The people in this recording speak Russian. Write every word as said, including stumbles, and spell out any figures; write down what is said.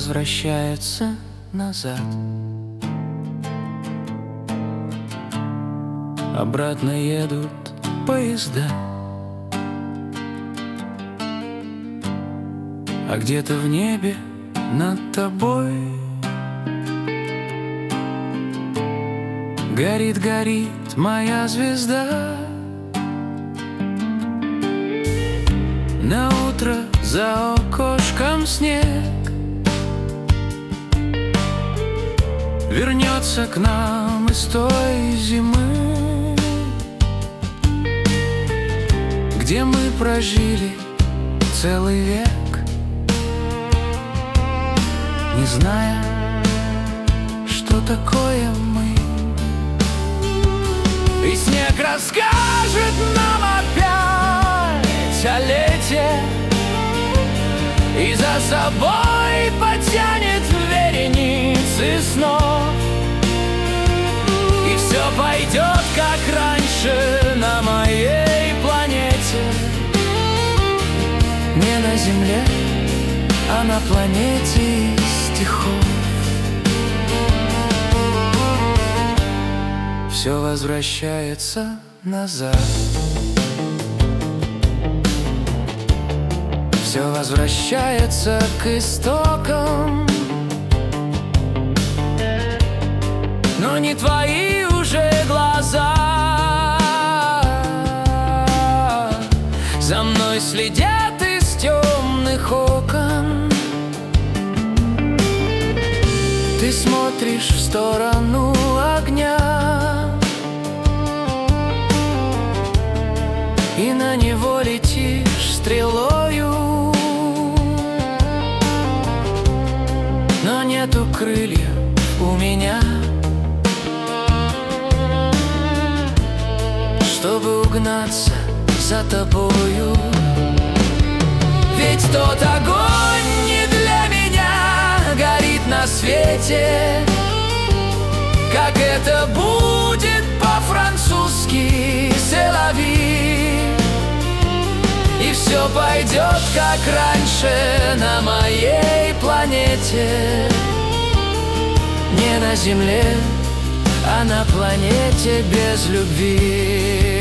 возвращается назад. Обратно едут поезда, а где-то в небе над тобой горит, горит моя звезда. На утро за окошком снег вернется к нам из той зимы, где мы прожили целый век, не зная, что такое мы. И снег расскажет нам опять о лете, и за собой потянет вереницы снов. И все пойдет, как раньше на моей планете, не на земле, а на планете стихов. Все возвращается назад, все возвращается к истокам, но не твои уже глаза. За мной следят из темных окон. Ты смотришь в сторону огня, и на него летишь стрелою, но нету крыльев у меня, чтобы угнаться за тобою. Ведь тот огонь не для меня горит на свете, как это будет по-французски «c'est la vie». И все пойдет, как раньше на моей планете, не на земле, а на планете без любви.